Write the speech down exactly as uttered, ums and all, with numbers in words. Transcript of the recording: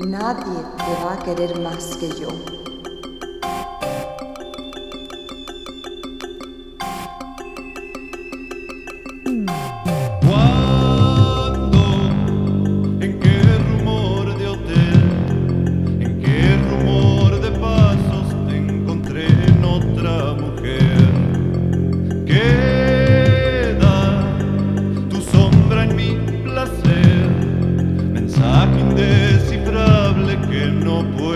Nadie te va a querer más que yo. ¿Cuándo? ¿En qué rumor de hotel? ¿En qué rumor de pasos te encontré en otra mujer? Queda tu sombra en mi placer, mensaje indescifrable que no puedo